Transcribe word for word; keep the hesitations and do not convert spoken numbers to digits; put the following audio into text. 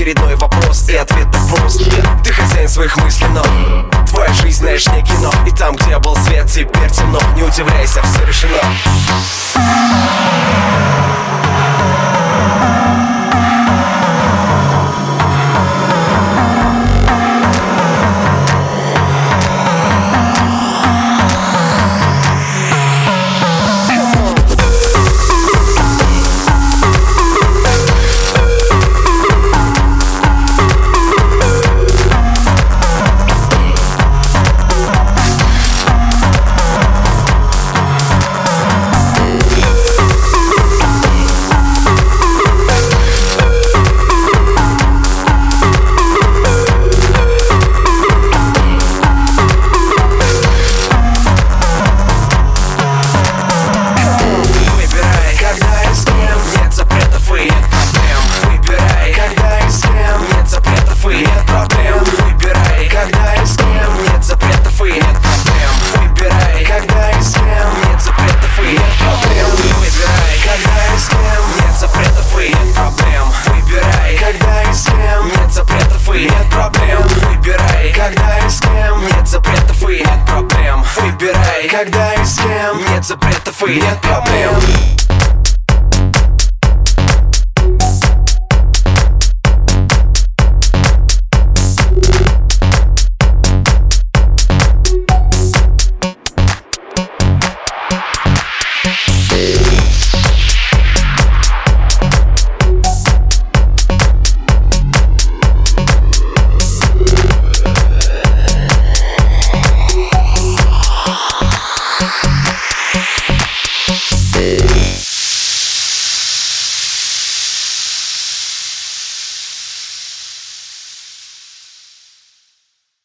очередной вопрос, и ответ так прост. Ты хозяин своих мыслей, но твоя жизнь, знаешь, не кино. И там, где был свет, теперь темно. Не удивляйся, все решено. Когда и с кем нет запретов и нет проблем. Yeah.